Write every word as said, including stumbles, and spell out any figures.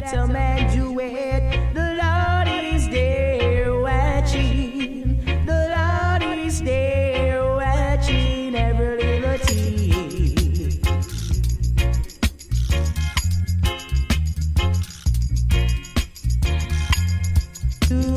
that a man do it. The Lord is there watching. The Lord is there watching every little thing. Do